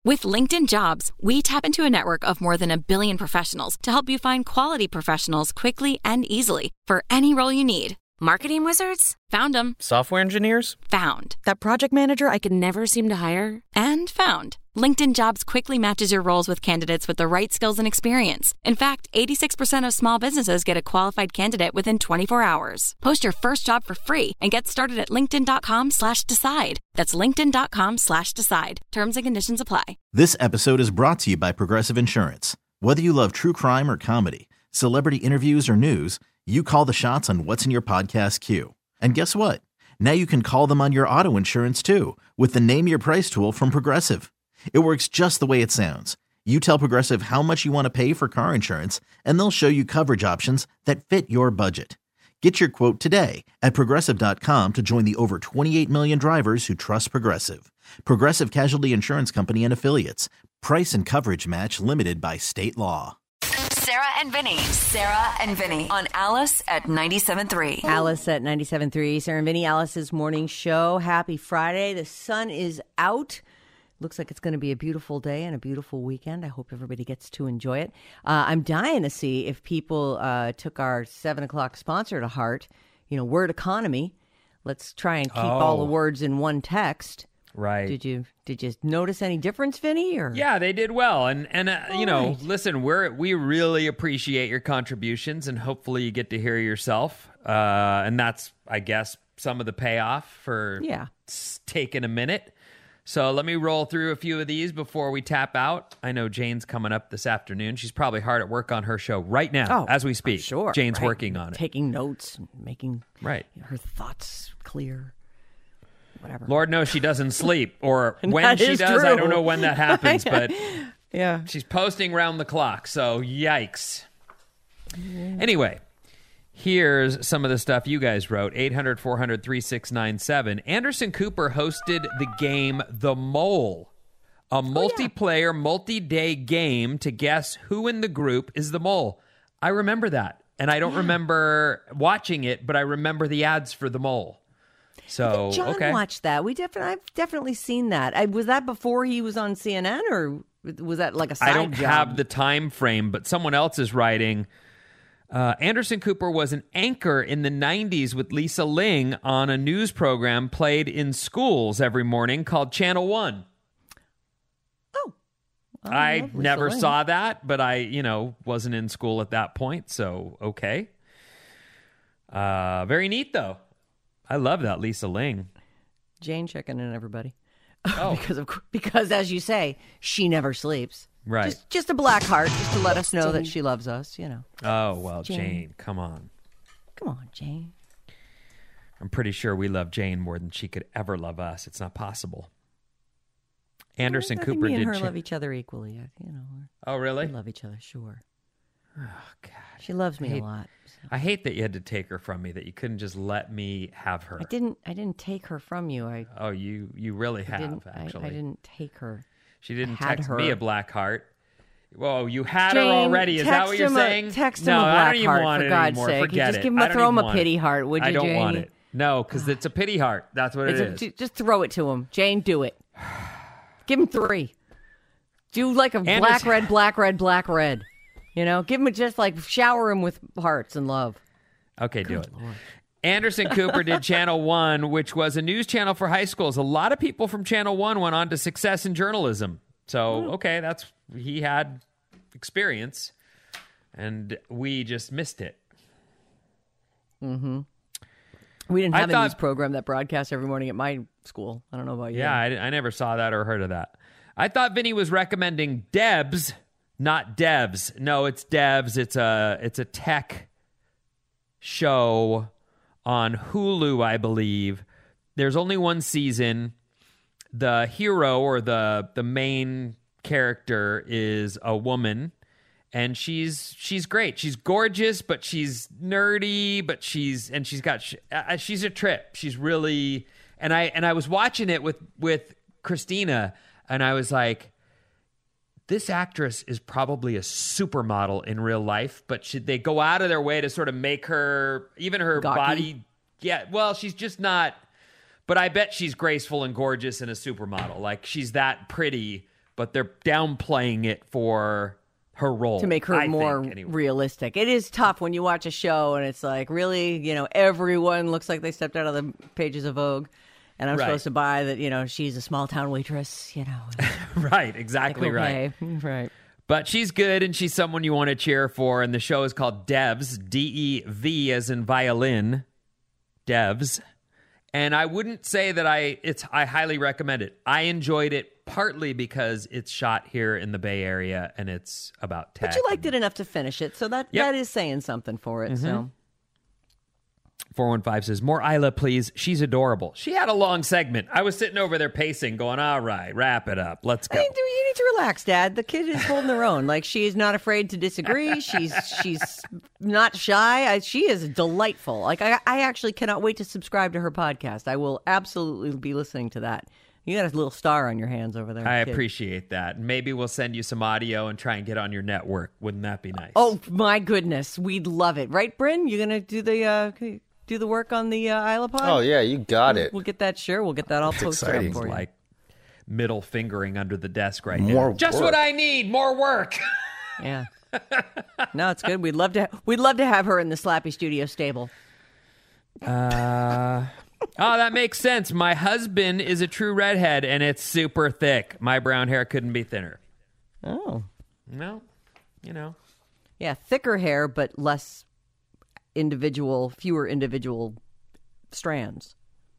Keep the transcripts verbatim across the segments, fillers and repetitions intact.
With LinkedIn Jobs, we tap into a network of more than a billion professionals to help you find quality professionals quickly and easily for any role you need. Marketing wizards? Found them. Software engineers? Found. That project manager I could never seem to hire? And found. LinkedIn Jobs quickly matches your roles with candidates with the right skills and experience. In fact, eighty-six percent of small businesses get a qualified candidate within twenty-four hours. Post your first job for free and get started at linkedin.com slash decide. That's linkedin.com slash decide. Terms and conditions apply. This episode is brought to you by Progressive Insurance. Whether you love true crime or comedy, celebrity interviews or news, you call the shots on what's in your podcast queue. And guess what? Now you can call them on your auto insurance too with the Name Your Price tool from Progressive. It works just the way it sounds. You tell Progressive how much you want to pay for car insurance, and they'll show you coverage options that fit your budget. Get your quote today at Progressive dot com to join the over twenty-eight million drivers who trust Progressive. Progressive Casualty Insurance Company and Affiliates. Price and coverage match limited by state law. Sarah and Vinny. Sarah and Vinny on Alice at ninety-seven point three. Alice at ninety-seven point three. Sarah and Vinny, Alice's morning show. Happy Friday. The sun is out. Looks like it's going to be a beautiful day and a beautiful weekend. I hope everybody gets to enjoy it. Uh, I'm dying to see if people uh, took our seven o'clock sponsor to heart. You know, word economy. Let's try and keep oh. all the words in one text. Right. Did you did you notice any difference, Vinny? Or yeah, they did well, and and uh, you know, right. listen, we're we really appreciate your contributions, and hopefully you get to hear yourself. Uh, and that's, I guess, some of the payoff for yeah. s- taking a minute. So let me roll through a few of these before we tap out. I know Jane's coming up this afternoon. She's probably hard at work on her show right now oh, as we speak. I'm sure, Jane's right. working on it, taking notes, and making right her thoughts clear. Whatever. Lord knows she doesn't sleep, or when that she is does, true. I don't know when that happens, but yeah, she's posting round the clock, so yikes. Yeah. Anyway, here's some of the stuff you guys wrote. eight hundred, four hundred, thirty-six ninety-seven. Anderson Cooper hosted the game The Mole, a multiplayer, oh, yeah. multi-day game to guess who in the group is the mole. I remember that, and I don't yeah. remember watching it, but I remember the ads for The Mole. So John okay. watched that. We definitely, I've definitely seen that. I, was that before he was on C N N, or was that like a side I don't job? have the time frame, but someone else is writing. Uh, Anderson Cooper was an anchor in the nineties with Lisa Ling on a news program played in schools every morning called Channel One. Oh, I, I never Ling. saw that, but I, you know, wasn't in school at that point, so okay. Uh, very neat though. I love that Lisa Ling. Jane checking in, everybody. Oh, because of because as you say, she never sleeps. Right. Just, just a black heart, just to let us know that she loves us. You know. Oh well, Jane. Jane, come on. Come on, Jane. I'm pretty sure we love Jane more than she could ever love us. It's not possible. Anderson I, I Cooper think me and did. her Ch- love each other equally. You know. Oh really? We love each other, sure. Oh God. She loves me I hate, a lot. So. I hate that you had to take her from me. That you couldn't just let me have her. I didn't. I didn't take her from you. I. Oh, you you really I have didn't, actually. I, I didn't take her. She didn't I had text her. me a black heart. Whoa, you had Jane, her already. Is that what you're him saying? A, text no, him a black I don't even heart, want for it God's anymore. sake. Forget just it. give him I a, don't throw him even a want pity it. heart, would you, I don't Jane? want it. No, because it's a pity heart. That's what it it's is. A, just throw it to him. Jane, do it. Give him three. Do like a Anderson- black, red, black, red, black, red. You know, give him a, just like shower him with hearts and love. Okay, do Good it. Lord. Anderson Cooper did Channel One, which was a news channel for high schools. A lot of people from Channel One went on to success in journalism. So, okay, that's he had experience, and we just missed it. Mm-hmm. We didn't I have a thought- news program that broadcast every morning at my school. I don't know about you. Yeah, I, I never saw that or heard of that. I thought Vinny was recommending Debs, not Devs. No, it's Devs. It's a it's a tech show on Hulu, I believe. There's only one season. The hero or the the main character is a woman, and she's she's great. She's gorgeous, but she's nerdy, but she's and she's got uh, she's a trip. She's really and I and I was watching it with with Christina, and I was like, this actress is probably a supermodel in real life, but should they go out of their way to sort of make her, even her Gawky. body? Yeah, well, she's just not, but I bet she's graceful and gorgeous and a supermodel. Like, she's that pretty, but they're downplaying it for her role. To make her I more think, anyway. realistic. It is tough when you watch a show and it's like, really, you know, everyone looks like they stepped out of the pages of Vogue. And I'm Right. supposed to buy that, you know, she's a small town waitress, you know. Right, exactly right. Okay, right. But she's good, and she's someone you want to cheer for. And the show is called Devs, D E V as in violin, Devs. And I wouldn't say that I it's I highly recommend it. I enjoyed it partly because it's shot here in the Bay Area, and it's about tech. But you liked it enough to finish it, so that Yep. that is saying something for it. So four one five says, more Isla, please. She's adorable. She had a long segment. I was sitting over there pacing, going, all right, wrap it up. Let's I go. mean, you need to relax, Dad. The kid is holding her own. Like, she's not afraid to disagree. She's she's not shy. I, she is delightful. Like, I, I actually cannot wait to subscribe to her podcast. I will absolutely be listening to that. You got a little star on your hands over there. I kid. appreciate that. Maybe we'll send you some audio and try and get on your network. Wouldn't that be nice? Oh my goodness, we'd love it, right, Bryn? You gonna do the uh, do the work on the uh, Isla Pod? Oh, yeah, you got it. We'll get that. Sure, we'll get that all posted exciting. up for you. Like middle fingering under the desk right More now. Just work. what I need. More work. Yeah. No, it's good. We'd love to. We'd love to have her in the Slappy Studio stable. Uh, oh, that makes sense. My husband is a true redhead, and it's super thick. My brown hair couldn't be thinner. Oh, No, you know. yeah, thicker hair, but less individual, fewer individual strands.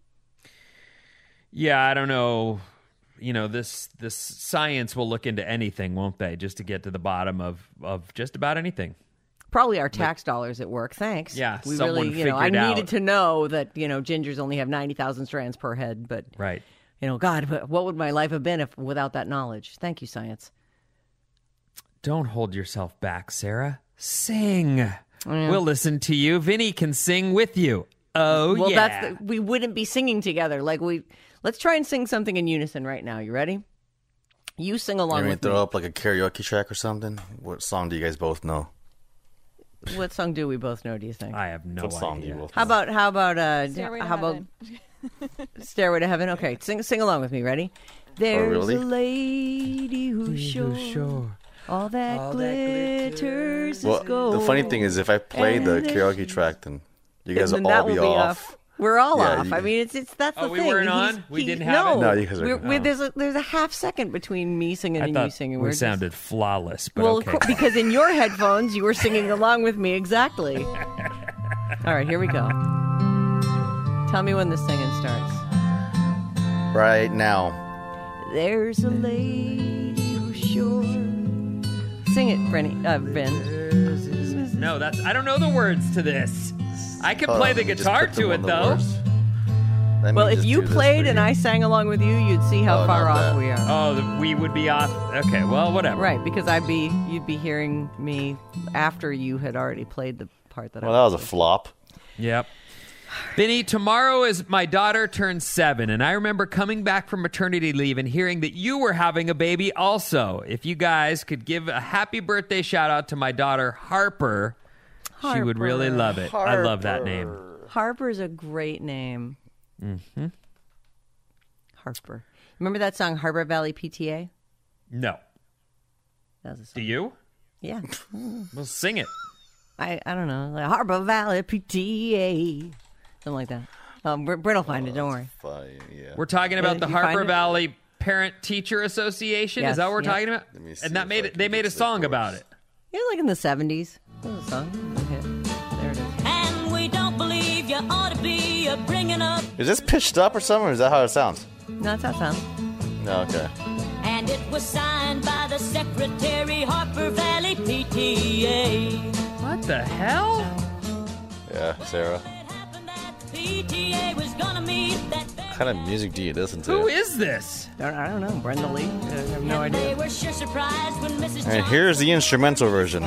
Yeah, I don't know. You know, this this science will look into anything, won't they? Just to get to the bottom of, of just about anything. Probably our tax dollars at work. Thanks. Yeah, we someone really, you know, I figured needed out. to know that you know gingers only have ninety thousand strands per head, but Right. you know, God, what would my life have been if without that knowledge? Thank you, science. Don't hold yourself back, Sarah. Sing. We'll listen to you. Vinny can sing with you. Oh, Well, yeah. that's the, we wouldn't be singing together. Like we, let's try and sing something in unison right now. You ready? You sing along You're going with to me. throw up like a karaoke track or something? What song do you guys both know? What song do we both know? Do you think? I have no what song do idea. you both How know? about how about uh Stairway to how about Heaven. Stairway to Heaven? Okay, sing sing along with me. Ready? There's really? a lady who's sure, all that glitters Well, is gold. the funny thing is, if I play the And if karaoke you- track, then you guys then will that all be will off. We're all Yeah, off. you- I mean, it's it's that's Oh, the we thing. weren't He's- on? We he- didn't have no. it? No, you guys are- We're, we're, oh. there's a there's a half second between me singing I and thought you singing. we We're just- sounded flawless, but well, okay. co- because in your headphones you were singing along with me exactly. All right, here we go. Tell me when the singing starts. Right now. There's a lady who's sure. Sing it, Brenny, uh, Ben. No, that's I don't know the words to this. I can Hold play on, the just guitar put them to it on the though. words. Let me Well, if just you do this played for and you. I sang along with you, you'd see how Oh, far not off that. we are. Oh, the, we would be off. Okay, well, whatever. Right, because I'd be you'd be hearing me after you had already played the part that Well, I that was a flop. Yep. Vinny, tomorrow is my daughter turns seven, and I remember coming back from maternity leave and hearing that you were having a baby also. If you guys could give a happy birthday shout out to my daughter, Harper, she would really Harper. love it. I love that name. Harper's a great name. Mm-hmm. Harper. Remember that song, Harbor Valley P T A? No. That was a Do song. you? Yeah. Well, sing it. I, I don't know. Like Harbor Valley P T A. Something like that. Um, Br- Brent will find it. Don't worry. Fine, yeah. We're talking about Yeah, the you find Harper it? Valley Parent Teacher Association. Yes, Is that what we're yeah. talking about? Let me see And that if made I it. can They made a get the song chorus. about it. Yeah, like in the seventies. That was a song. A hit. There it is. And we don't believe you ought to be a bringing up. Is this pitched up or something, or is that how it sounds? No, that's how it sounds. No, okay. And it was signed by the Secretary, Harper Valley P T A. What the hell? Yeah, Sarah. It happened that the P T A was gonna meet that What kind of music do you listen to? Who is this? I don't, I don't know. Brenda Lee? I have no and they idea. were sure surprised when Missus And Johnson here's the instrumental version.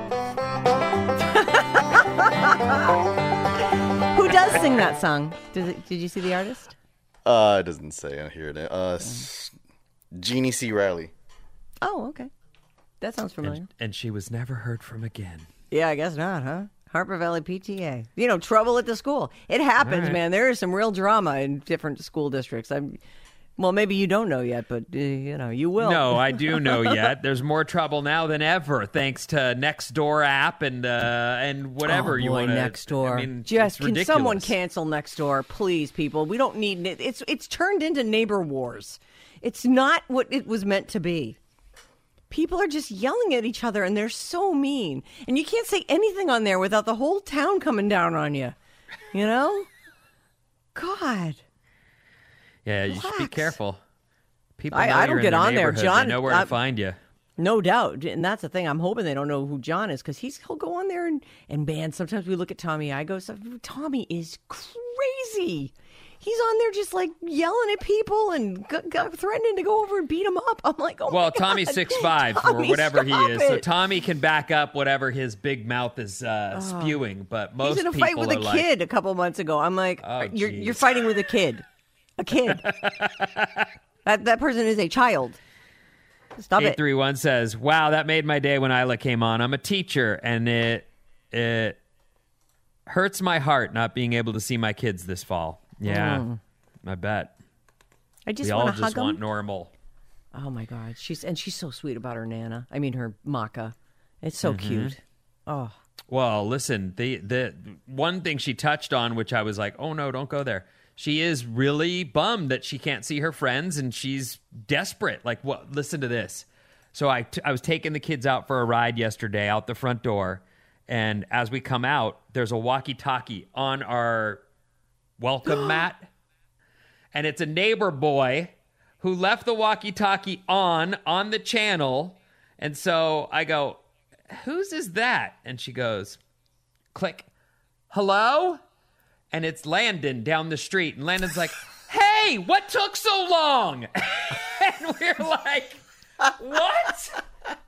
Who does sing that song? Does it, did you see the artist? Uh, it doesn't say on here. Uh, s- Jeannie C. Riley. Oh, okay. That sounds familiar. And, and she was never heard from again. Yeah, I guess not, huh? Harper Valley P T A. You know, trouble at the school. It happens, All right. man. There is some real drama in different school districts. I'm, Well, maybe you don't know yet, but, uh, you know, you will. No, I do know yet. There's more trouble now than ever, thanks to Nextdoor app and uh, and whatever oh, you boy, want to. Nextdoor. I mean, Just, it's can ridiculous. someone cancel Nextdoor, please, people? We don't need it. It's, it's turned into neighbor wars. It's not what it was meant to be. People are just yelling at each other, and they're so mean. And you can't say anything on there without the whole town coming down on you. You know? God. Yeah, you should be Relax. careful. People I- know I you're don't in get their on there, neighborhood. John. They know where I- to find you. No doubt. And that's the thing. I'm hoping they don't know who John is, because he's he'll go on there and, and man, sometimes we look at Tommy Igo stuff. Tommy is crazy. He's on there just like yelling at people and g- g- threatening to go over and beat him up. I'm like, oh Well, my God. Tommy's six five or Tommy, whatever he stop is, so it. Tommy can back up whatever his big mouth is uh, spewing. But most He's in a people fight with are a like, kid a couple months ago. I'm like, Oh, you're geez. you're fighting with a kid, a kid. that that person is a child. Stop eight it. three one says, "Wow, that made my day when Isla came on. I'm a teacher, and it it hurts my heart not being able to see my kids this fall. Yeah, Mm. I bet. I just we all want to just hug want him. normal. Oh my God, she's and she's so sweet about her Nana. I mean her Maka. It's so cute. Oh, Well, listen, the the one thing she touched on, which I was like, oh no, don't go there. She is really bummed that she can't see her friends, and she's desperate. Like, what? Listen to this. So I, t- I was taking the kids out for a ride yesterday out the front door, and as we come out, there's a walkie-talkie on our welcome mat, and it's a neighbor boy who left the walkie-talkie on on the channel, and so I go, whose is that? And she goes, click, hello? And it's Landon down the street. And Landon's like, hey, what took so long? And we're like, what?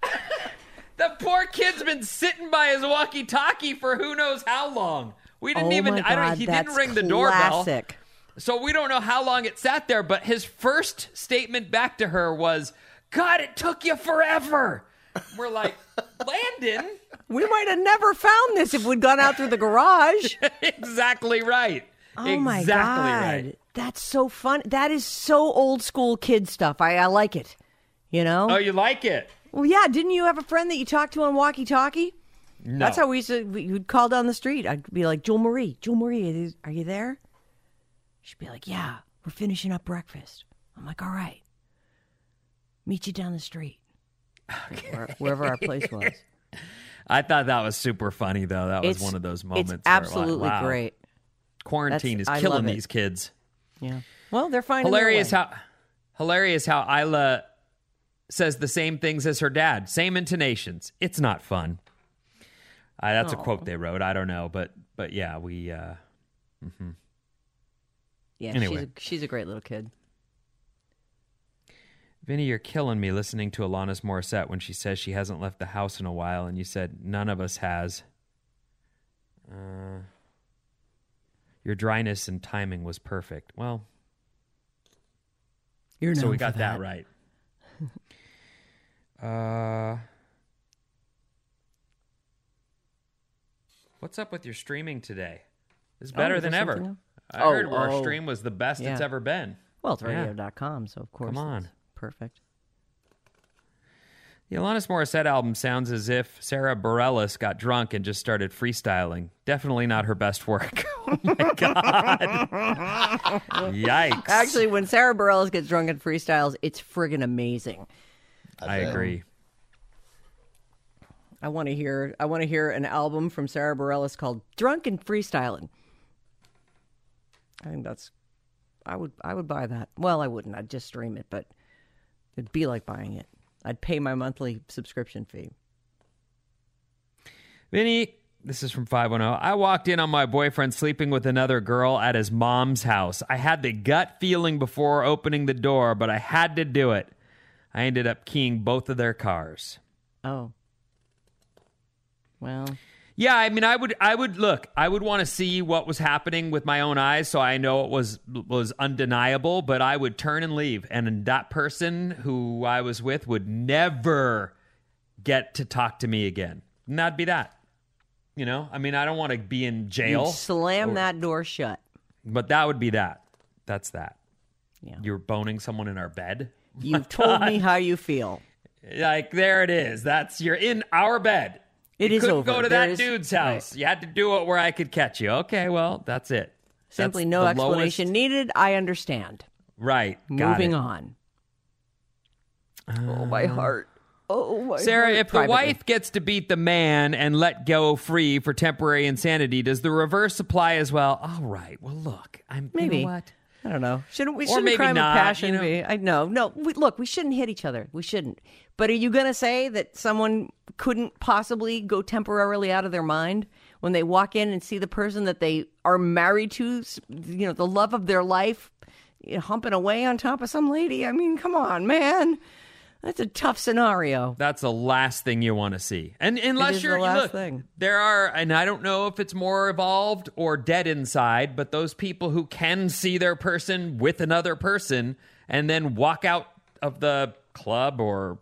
The poor kid's been sitting by his walkie-talkie for who knows how long. We didn't oh even, my God, I don't, he didn't that's ring the doorbell. classic. So we don't know how long it sat there, but his first statement back to her was, God, it took you forever. We're like, Landon? We might have never found this if we'd gone out through the garage. Exactly right. Oh my exactly God. right. That's so fun. That is so old school kid stuff. I, I like it. You know? Oh, you like it? Well, yeah. Didn't you have a friend that you talked to on walkie talkie? No. That's how we used to, we would call down the street. I'd be like, Jewel Marie, Jewel Marie, are you there? She'd be like, yeah, we're finishing up breakfast. I'm like, all right. Meet you down the street. Okay. Where, wherever our place was. I thought that was super funny, though. That was It's- one of those moments. It's where, like, absolutely wow, great. Quarantine That's- I is killing love it. these kids. Yeah. Well, they're finding their Hilarious way. how hilarious how Isla says the same things as her dad, same intonations. It's not fun. Uh, that's a quote they wrote. I don't know, but but yeah, we. Uh, Yeah, Anyway. she's a, she's a great little kid. Vinny, you're killing me listening to Alanis Morissette when she says she hasn't left the house in a while, and you said none of us has. Uh, your dryness and timing was perfect. Well, You're so known we for got that, right. uh, what's up with your streaming today? It's better Oh, is than there ever. something else? I Oh, heard our oh. stream was the best it's Yeah. ever been. Well, it's Yeah. radio dot com, so of course Come on. it's perfect. The Alanis Morissette album sounds as if Sarah Bareilles got drunk and just started freestyling. Definitely not her best work. Oh my God. Yikes. Actually, when Sarah Bareilles gets drunk and freestyles, it's friggin' amazing. I agree. I want to hear. I want to hear an album from Sarah Bareilles called "Drunk and Freestyling." I think that's. I would. I would buy that. Well, I wouldn't. I'd just stream it, but it'd be like buying it. I'd pay my monthly subscription fee. Vinny, this is from five one zero. I walked in on my boyfriend sleeping with another girl at his mom's house. I had the gut feeling before opening the door, but I had to do it. I ended up keying both of their cars. Oh. Well. Yeah, I mean, I would, I would look. I would want to see what was happening with my own eyes, so I know it was was undeniable. But I would turn and leave, and that person who I was with would never get to talk to me again. And that'd be that. You know, I mean, I don't want to be in jail. You'd slam or- that door shut. But that would be that. That's that. Yeah. You're boning someone in our bed? You've told me how you feel. Like, there it is. That's, you're in our bed. It you is couldn't over. go to There that is- dude's house. right. You had to do it where I could catch you. Okay, well, that's it. Simply That's no the explanation lowest- needed. I understand. Right. Got Moving it. on. oh, my heart. Oh, my Sarah, heart. if the Privately. wife gets to beat the man and let go free for temporary insanity, does the reverse apply as well? All right. Well, look, I'm Maybe. You know what? I don't know. Shouldn't we? Or Shouldn't maybe crime not, of passion you know? be? I know. No. We, look, we shouldn't hit each other. We shouldn't. But are you going to say that someone couldn't possibly go temporarily out of their mind when they walk in and see the person that they are married to, you know, the love of their life, you know, humping away on top of some lady? I mean, come on, man. That's a tough scenario. That's the last thing you want to see. And unless is you're the last look, thing. there are, and I don't know if it's more evolved or dead inside, but those people who can see their person with another person and then walk out of the club or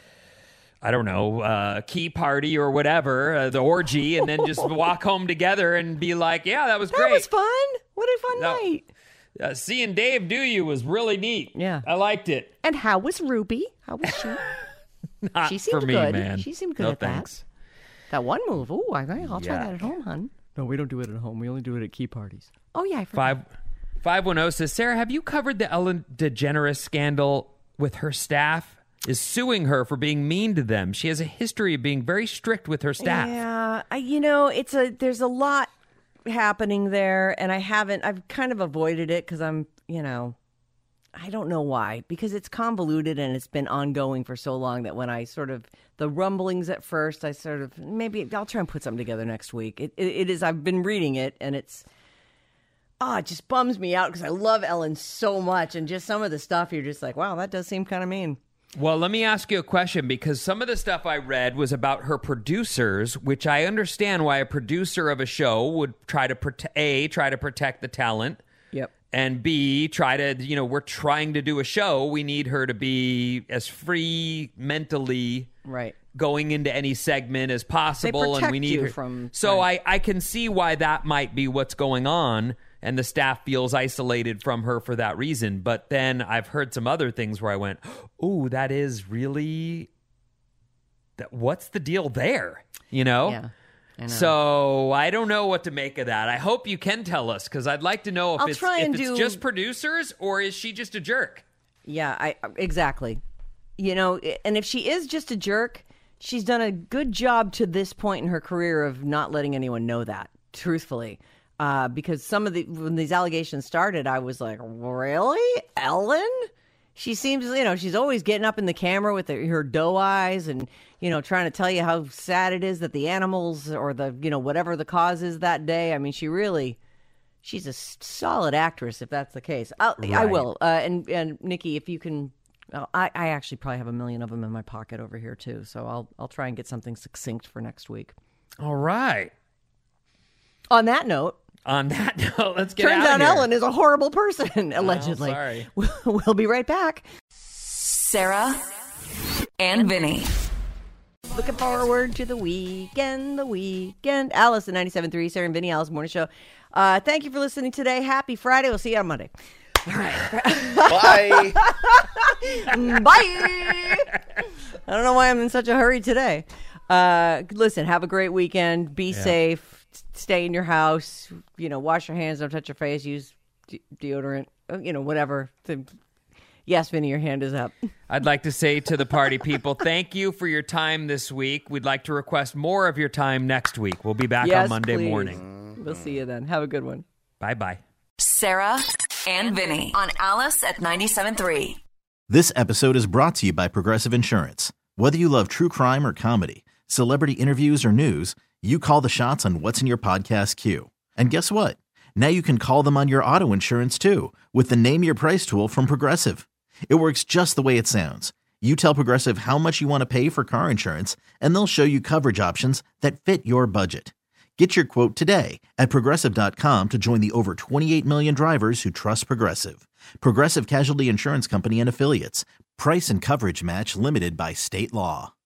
I don't know, uh, key party or whatever, uh, the orgy, and then just walk home together and be like, yeah, that was That great. was fun. What a fun No. night. Uh, seeing Dave do you was really neat. Yeah. I liked it. And how was Ruby? How was she? Not She seemed for me, good. man. She seemed good no at that. thanks. That one move. Ooh, I, I'll try Yuck. that at home, hon. No, we don't do it at home. We only do it at key parties. Oh, yeah. I forgot. Five, five one zero says, Sarah, have you covered the Ellen DeGeneres scandal with her staff? Is suing her for being mean to them. She has a history of being very strict with her staff. Yeah, I, you know, it's a there's a lot happening there, and I haven't. I've kind of avoided it because I'm, you know, I don't know why. Because it's convoluted and it's been ongoing for so long that when I sort of the rumblings at first, I sort of maybe I'll try and put something together next week. It it, it is. I've been reading it, and it's. Oh, it just bums me out because I love Ellen so much, and just some of the stuff you're just like, wow, that does seem kind of mean. Well, let me ask you a question, because some of the stuff I read was about her producers, which I understand why a producer of a show would try to prote- A, try to protect the talent. Yep. And B, try to, you know, we're trying to do a show. We need her to be as free mentally Right. going into any segment as possible. protect and we need you her. from- So right. I, I can see why that might be what's going on. And the staff feels isolated from her for that reason. But then I've heard some other things where I went, "Ooh, that is really that. What's the deal there?" You know. Yeah. I know. So I don't know what to make of that. I hope you can tell us, because I'd like to know if I'll it's try if and it's do- just producers or is she just a jerk? Yeah, I exactly. You know, and if she is just a jerk, she's done a good job to this point in her career of not letting anyone know that, truthfully. Uh, because some of the when these allegations started, I was like, really, Ellen? She seems, you know, she's always getting up in the camera with her, her doe eyes and, you know, trying to tell you how sad it is that the animals or the, you know, whatever the cause is that day. I mean, she really, she's a s- solid actress if that's the case. I'll, I Right. will. Uh, and and Nikki, if you can, uh, I I actually probably have a million of them in my pocket over here too. So I'll I'll try and get something succinct for next week. All right. On that note. On that note, let's get Turns out out of here. Ellen is a horrible person, allegedly. sorry. We'll be right back. Sarah and Vinny. Looking forward to the weekend, the weekend. Alice, the ninety-seven point three, Sarah and Vinny, Alice Morning Show. Uh, thank you for listening today. Happy Friday. We'll see you on Monday. All right. Bye. Bye. I don't know why I'm in such a hurry today. Uh, listen, have a great weekend. Be safe. Stay in your house. You know, wash your hands. Don't touch your face. Use de- deodorant. uh, You know, whatever. The- yes, Vinny, your hand is up. I'd like to say to the party people, thank you for your time this week. We'd like to request more of your time next week. We'll be back Yes, on Monday please. morning. We'll see you then. Have a good one. Bye-bye. Sarah and Vinny on Alice at ninety-seven point three. This episode is brought to you by Progressive Insurance. Whether you love true crime or comedy, celebrity interviews or news, you call the shots on what's in your podcast queue. And guess what? Now you can call them on your auto insurance too with the Name Your Price tool from Progressive. It works just the way it sounds. You tell Progressive how much you want to pay for car insurance, and they'll show you coverage options that fit your budget. Get your quote today at Progressive dot com to join the over twenty-eight million drivers who trust Progressive. Progressive Casualty Insurance Company and Affiliates. Price and coverage match limited by state law.